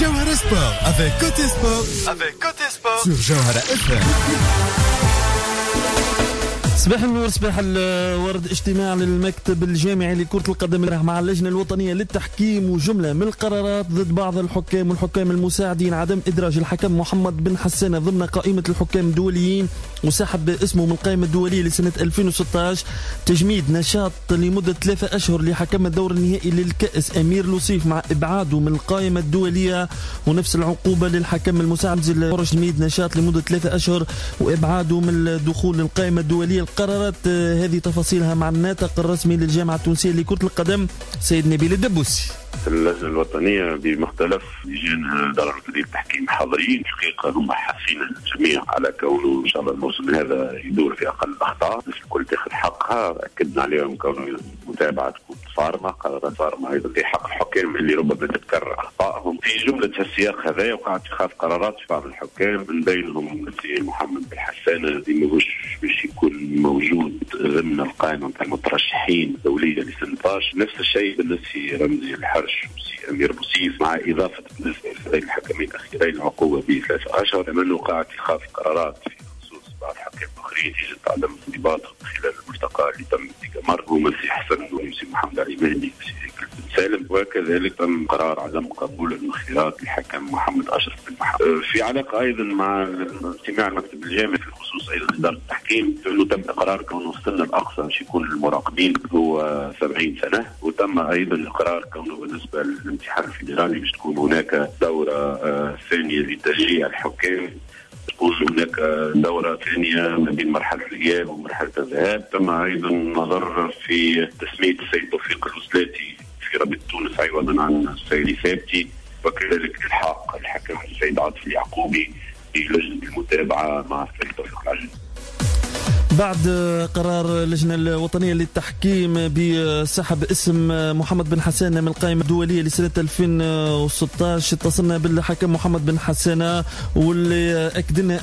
Jawhara Sport avec Côté Sport sur Jawhara FM. صباح النور، صباح الورد. اجتماع للمكتب الجامعي لكرة القدم مع اللجنة الوطنية للتحكيم وجملة من القرارات ضد بعض الحكام والحكام المساعدين. عدم إدراج الحكم محمد بن حسان ضمن قائمة الحكام الدوليين وسحب اسمه من القائمة الدولية لسنة 2016. تجميد نشاط لمدة 3 أشهر لحكم الدور النهائي للكأس أمير لوصيف مع إبعاده من القائمة الدولية، ونفس العقوبة للحكم المساعد تجميد نشاط لمدة 3 أشهر وإبعاده من الدخول للقائمة الدولية. القرارات هذه تفاصيلها مع الناطق الرسمي للجامعة التونسية لكرة القدم سيد نبيل الدبوسي. اللجنة الوطنية بمختلف لجان دار التحكيم حاضرين. حقيقة هم حاسين الجميع على كونه إن شاء الله الموسم هذا يدور في أقل الأخطاء، الناس الكل تاخذ حقها. أكدنا عليهم كونه المتابعة تكون صارمة، قرارات صارمة أيضا في حق الحكام اللي ربما تتكرر أخطائهم. في جملة السياق هذا وقع اتخاذ قرارات في بعض الحكام من بينهم السي محمد بن حسان الذي ماهوش باش يكون موجود ضمن القائمة نتاع المترشحين الدولية لسنة 12. نفس الشيء بالنسبة رمزي الحرش وسي أمير بوصيف، مع إضافة بالنسبة لهذين الحكمين الأخيرين العقوبة ب3 أشهر. من وقع اتخاذ قرارات في خصوص بعض الحكام الآخرين يجب عدم انضباطهم خلال الملتقى اللي تم في قمر، هما السي حسن والسي محمد علي مهدي سالم، وكذلك تم قرار عدم قبول المخيرات للحكم محمد أشرف بن محمد. في علاقة أيضا مع اجتماع المكتب الجامعي في خصوص أيضا إدارة التحكيم، أنه تم قرار كونه السن الأقصى باش يكون المراقبين هو 70 سنة، وتم أيضا القرار كونه بالنسبة للامتحان الفيدرالي باش تكون هناك دورة ثانية لتشجيع الحكام، تكون هناك دورة ثانية ما بين مرحلة الإياب ومرحلة الذهاب. تم أيضا النظر في تسمية السيد توفيق الوسلاتي في رابطة تونس عوضا عن السيد ثابتي، وكذلك إلحاق الحكم السيد عاطف اليعقوبي في لجنة المتابعة مع السيد توفيق العجل. بعد قرار اللجنة الوطنية للتحكيم بسحب اسم محمد بن حسان من القائمة الدولية لسنة 2016 اتصلنا بالحكم محمد بن حسان واللي أكدنا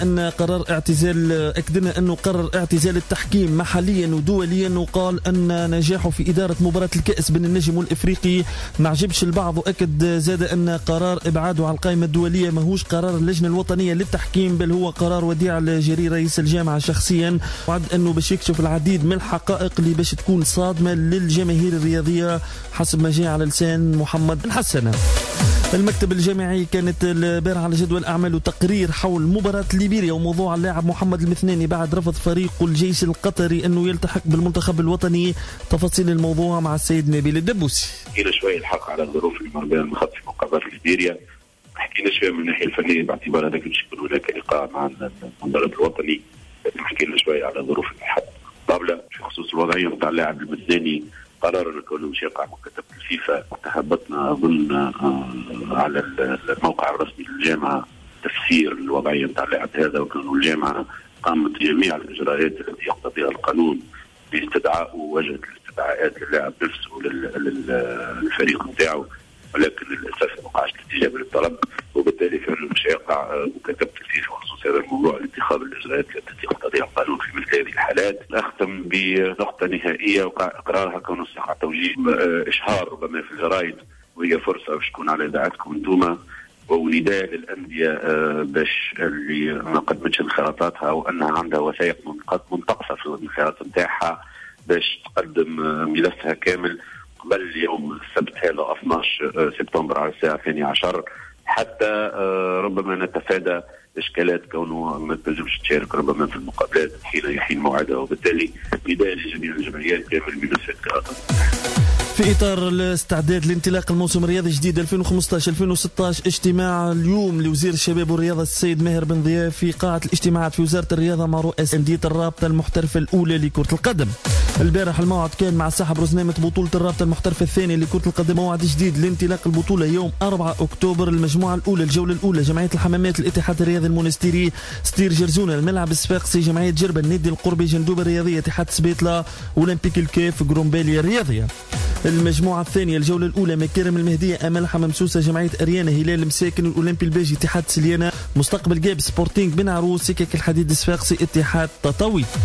أنه قرر اعتزال التحكيم محليا ودوليا، وقال أن نجاحه في إدارة مباراة الكأس بين النجم والإفريقي ما عجبش البعض، وأكد زاد أن قرار إبعاده عن القائمة الدولية ماهوش قرار اللجنة الوطنية للتحكيم بل هو قرار وديع الجريري رئيس الجامعة شخصيا، أنه باش يكشف العديد من الحقائق اللي باش تكون صادمة للجماهير الرياضية حسب ما جاء على لسان محمد بن حسن. المكتب الجامعي كانت البارحة على جدول أعمال وتقرير حول مباراة ليبيريا وموضوع اللاعب محمد المثناني بعد رفض فريق الجيش القطري أنه يلتحق بالمنتخب الوطني. تفاصيل الموضوع مع السيد نبيل الدبوسي. حكينا شوية الحق على الظروف اللي مر بها المخطط في مقابلة ليبيريا، حكينا شوية من الناحية الفنية باعتبار هذاك باش يكون هناك لقاء مع المدرب الوطني، حكينا شوية على ظروف الحد قبل في خصوص الوضعية نتاع اللاعب المثناني. قررنا كونه مش يقع مكتب الفيفا، تهبطنا أظن على الموقع الرسمي للجامعة تفسير الوضعية نتاع اللاعب هذا، وكانوا الجامعة قامت جميع الإجراءات التي يقتضيها القانون باستدعاء ووجهة الاستدعاءات للاعب نفسه للفريق نتاعه، ولكن للأسف ما وقعش الاستجابة للطلب، وبالتالي فإنه مش يقع مكتب الفيفا بخصوص هذا الموضوع لاتخاذ الإجراءات التي يقتضيها القانون في مثل هذه الحالات. أختم بنقطة نهائية وقع إقرارها كونه استحق توجيه إشهار ربما في الجرائد، وهي فرصة باش تكون على إذاعتكم أنتم، ونداء للأندية باش اللي ما قدمتش انخراطاتها وأنها عندها وثائق منتقصة في الانخراط نتاعها باش تقدم ملفها كامل قبل يوم السبت هذا 12 سبتمبر على الساعة 12، حتى ربما نتفادى إشكالات كونه ما تنجمش تشارك ربما في المقابلات حين يحين موعدها، وبالتالي بداية لجميع الجمعيات كامل بنفس الكراسة. في إطار الاستعداد لانطلاق الموسم الرياضي الجديد 2015-2016 اجتماع اليوم لوزير الشباب والرياضة السيد ماهر بن ضياف في قاعة الاجتماعات في وزارة الرياضة مع رؤساء أندية الرابطة المحترفة الأولى لكرة القدم. البارح الموعد كان مع سحب رزنامة بطولة الرابطة المحترفة الثانية لكرة القدم، موعد جديد لانطلاق البطولة يوم 4 أكتوبر. المجموعة الأولى الجولة الأولى جمعية الحمامات الاتحاد الرياضي المونستيري ستير جرزونة، الملعب الصفاقسي جمعية جربة، النادي القربي جندوبة الرياضية اتحاد سبيطلة، أولمبيك الكيف جرومباليا الرياضية. المجموعة الثانية الجولة الأولى مكارم المهدية أمل حمامسوسة جمعية أريانا هلال المساكن الأولمبي الباجي اتحاد سليانة، مستقبل جاب سبورتينغ بن عروس سكك الحديد الصفاقسي اتحاد تطاوي.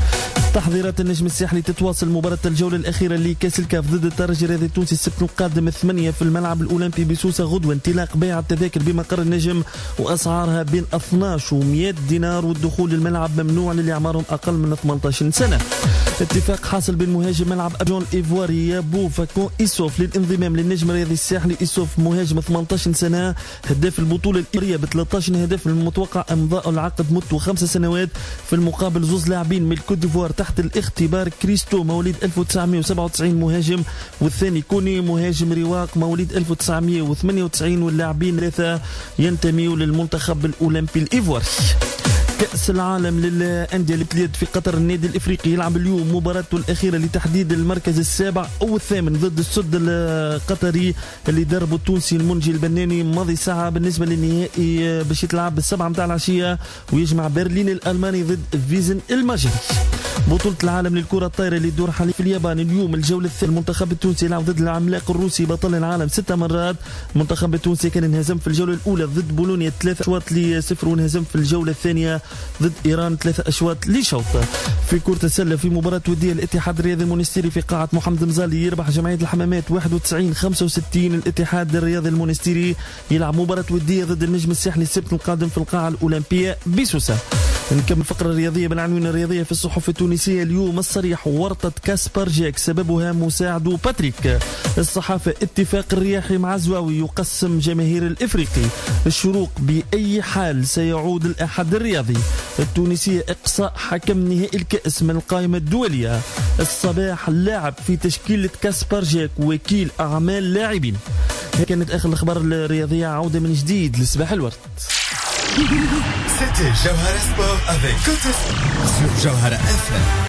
تحضيرات النجم الساحلي تتواصل. مباراة الجولة الأخيرة لكأس الكاف ضد الترجي الرياضي التونسي السبت القادم 8 في الملعب الأولمبي بسوسة غدوة. انطلاق بيع التذاكر بمقر النجم وأسعارها بين 12 و100 دينار، والدخول للملعب ممنوع للي أعمارهم أقل من 18 سنة. اتفاق حاصل بين مهاجم ملعب أبيون الإيفواري يابو فاكون إيسوف للانضمام للنجم الرياضي الساحلي. إيسوف مهاجم 18 سنة، هداف البطولة الإيرية ب 13 هدف، من المتوقع إمضاء العقد مدته 5 سنوات. في المقابل زوز لاعبين من الكوت ديفوار تحت الاختبار، كريستو مواليد 1997 مهاجم، والثاني كوني مهاجم رواق مواليد 1998، واللاعبين ثلاثة ينتميوا للمنتخب الأولمبي الإيفواري. كأس العالم للأندية اليد في قطر، النادي الإفريقي يلعب اليوم مباراته الأخيرة لتحديد المركز السابع أو الثامن ضد السد القطري اللي دربه التونسي المنجي البناني. ماضي ساعة بالنسبة للنهائي باش يتلعب بالسبعة متاع العشية ويجمع برلين الألماني ضد فيزن المجري. بطولة العالم للكرة الطايرة اللي تدور حاليا في اليابان اليوم الجولة الثانية، المنتخب التونسي يلعب ضد العملاق الروسي بطل العالم 6 مرات. المنتخب التونسي كان انهزم في الجولة الأولى ضد بولونيا 3 أشواط ل0، وانهزم في الجولة الثانية ضد إيران 3 أشواط لشوط. في كرة السلة في مباراة ودية الاتحاد الرياضي المونستيري في قاعة محمد مزالي يربح جمعية الحمامات 91-65. الاتحاد الرياضي المونستيري يلعب مباراة ودية ضد النجم الساحلي السبت القادم في القاعة الأولمبية بسوسة. نكمل الفقرة الرياضية بالعناوين الرياضية في الصحف التونسية اليوم. الصريح ورطة كاسبر جاك سببها مساعده باتريك. الصحافة اتفاق الرياحي مع زواوي يقسم جماهير الإفريقي. الشروق بأي حال سيعود الأحد الرياضي. التونسية إقصاء حكم نهائي الكأس من القائمة الدولية. الصباح اللاعب في تشكيلة كاسبر جاك وكيل أعمال لاعبين. كانت آخر الأخبار الرياضية، عودة من جديد لصباح الورد. C'était Jawhara Sport avec Côté Sport sur Jawhara FM.